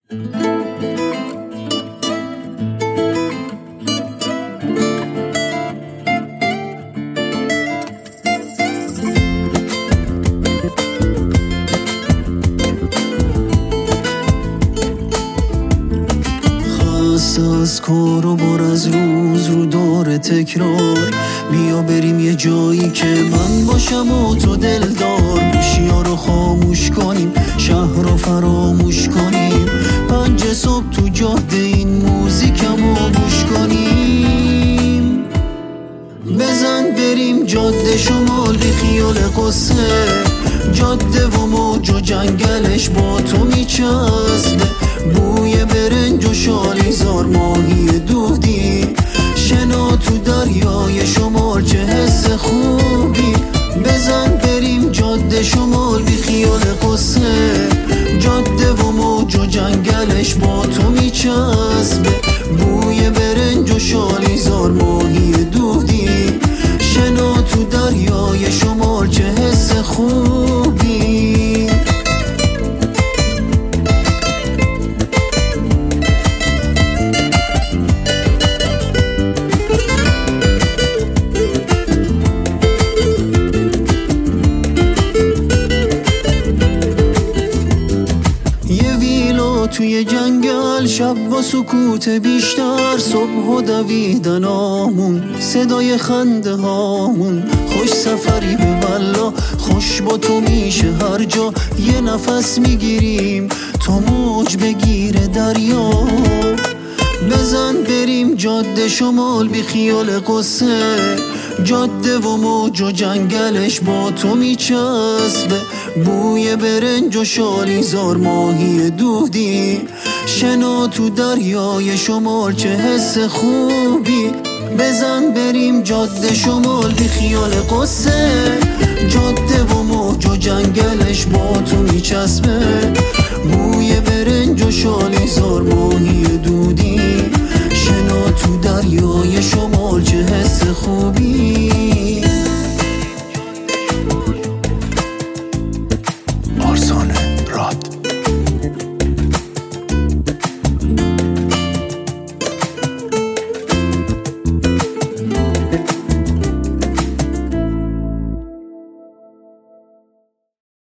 از کار و بار از روز رو داره تکرار، بیا بریم یه جایی که من باشم و تو دلدار. گوشی‌ها رو خاموش کنیم، شهر رو فراموش کنیم، 5 صبح تو جاده این موزیکمو گوش کنیم. بزن بریم جاده شمال بی خیال قصه، جاده و موج و جنگلش با تو میچسبه، بوی برنج و شالیزار ماهی دودی، شنا تو دریای شمال چه حس خوبی. بزن بریم جاده شمال بی خیال قصه، جاده و موج و جنگلش با تو میچسبه، بوی برنج و شالیزار ماهی دودی، شنا تو دریای شمال چه حس خوبی. توی جنگل شب و سکوت بیشتر، صبح و دویدنامون، صدای خنده هامون، خوش سفری به والا، خوش با تو میشه هر جا، یه نفس میگیریم تا موج بگیره دریا. بزن بریم جاده شمال بی خیال قصه، جاده و موج و جنگلش با تو میچسبه، بوی برنج و شالیزار ماهی دودی، شنا تو دریای شمال چه حس خوبی. بزن بریم جاده شمال بی خیال قصه، جاده و موج و جنگلش با تو میچسبه، بوی برنج و شالیزار ماهی